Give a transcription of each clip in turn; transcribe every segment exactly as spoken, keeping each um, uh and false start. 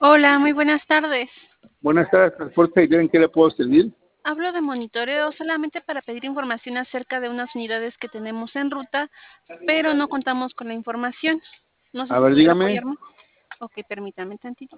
Hola, muy buenas tardes. Buenas tardes, Transporte Aéreo, ¿en qué le puedo servir? Hablo de monitoreo solamente para pedir información acerca de unas unidades que tenemos en ruta, pero no contamos con la información. No sé A si ver, pudiera dígame. apoyarme. Ok, permítame tantito.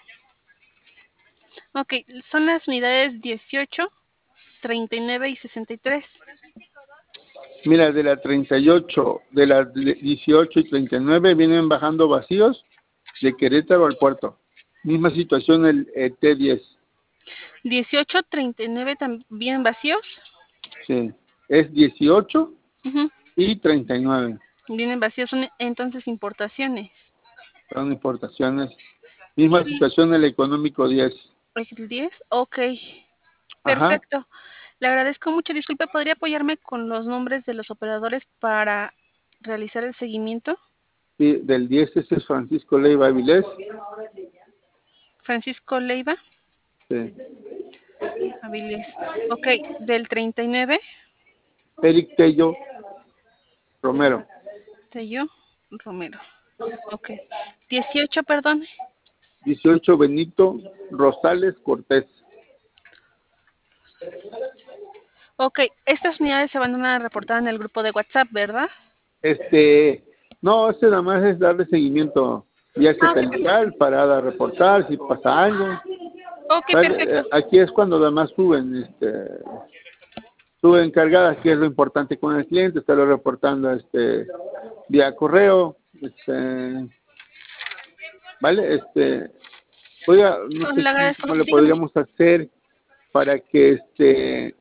Ok, son las unidades dieciocho, treinta y nueve y sesenta y tres. Mira, de la treinta y ocho, de las dieciocho y treinta y nueve vienen bajando vacíos de Querétaro al puerto. Misma situación el eh, T diez. dieciocho, treinta y nueve también vacíos. Sí, es dieciocho Uh-huh. y treinta y nueve. Vienen vacíos, son entonces importaciones. Son importaciones. Misma Sí. situación el económico diez. ¿El diez? Ok, Ajá. perfecto. Le agradezco mucho. Disculpe, ¿podría apoyarme con los nombres de los operadores para realizar el seguimiento? Sí, del diez ese es Francisco Leiva Avilés. Francisco Leiva Sí. Avilés. Ok, del treinta y nueve, Eric Tello Romero. Tello Romero. Ok. dieciocho, perdón. dieciocho Benito Rosales Cortés. Ok, estas unidades se van a reportar en el grupo de WhatsApp, ¿verdad? Este, no, este nada más es darle seguimiento vía Ah, ok, perfecto. satelital para dar a reportar si pasa algo. Ok, ¿Vale? perfecto. Eh, Aquí es cuando además suben, este, suben cargadas, que es lo importante con el cliente, estarlo reportando este vía correo, este, ¿vale? Este, oiga, no Oh, sé le cómo, agradezco. cómo le Dígame. podríamos hacer para que este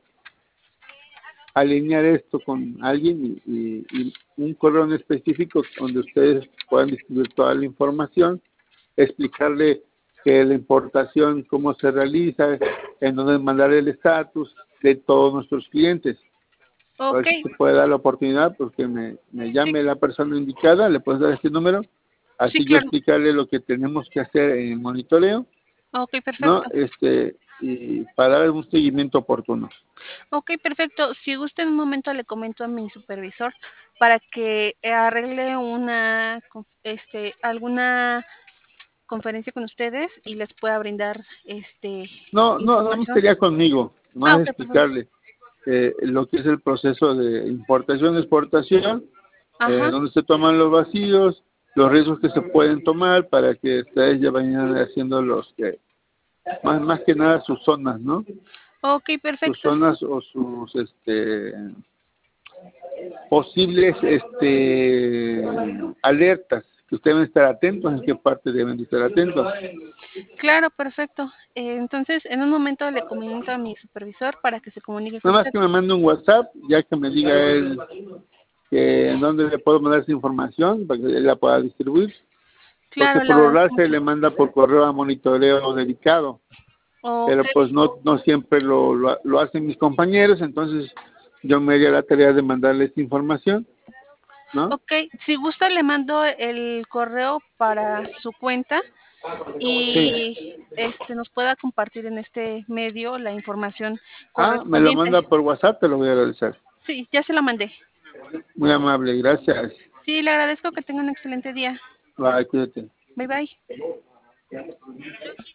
alinear esto con alguien y, y, y un correo en específico donde ustedes puedan distribuir toda la información, explicarle que la importación, cómo se realiza, en dónde mandar el estatus de todos nuestros clientes. A Ok, ver si se puede dar la oportunidad, porque me, me sí, llame la persona indicada, le puedes dar este número, sí, así yo claro. explicarle lo que tenemos que hacer en el monitoreo, Ok, ¿no? perfecto. Este, y para dar un seguimiento oportuno. Ok, perfecto. Si gusta, en un momento le comento a mi supervisor para que eh, arregle una, con- este, alguna conferencia con ustedes y les pueda brindar, este, No, no, no información. sería conmigo, Ah, más ok, perfecto. explicarle eh, lo que es el proceso de importación, exportación, eh, Ajá. donde se toman los vacíos, los riesgos que se pueden tomar para que ustedes ya vayan haciendo los que, más, más que nada sus zonas, ¿no? Ok, Sus perfecto, sí. zonas o sus, este, posibles, este, alertas, que ustedes deben estar atentos, en qué parte deben de estar atentos. Claro, perfecto. Eh, entonces, en un momento le comento a mi supervisor para que se comunique con Nada más usted. que me mande un WhatsApp, ya que me diga él que en dónde le puedo mandar esa información para que él la pueda distribuir, porque Claro, le por lo agradezco general se mucho. le manda por correo a monitoreo dedicado, Ok, pero pues no no siempre lo, lo, lo hacen mis compañeros, entonces yo me haría la tarea de mandarle esta información, ¿no? ok. Si gusta, le mando el correo para su cuenta Sí. y este nos pueda compartir en este medio la información Ah, me lo correspondiente. manda por WhatsApp, te lo voy a agradecer. Sí, ya se lo mandé. Muy amable, gracias. Sí, le agradezco que tenga un excelente día. Bye, cuídate. Bye bye.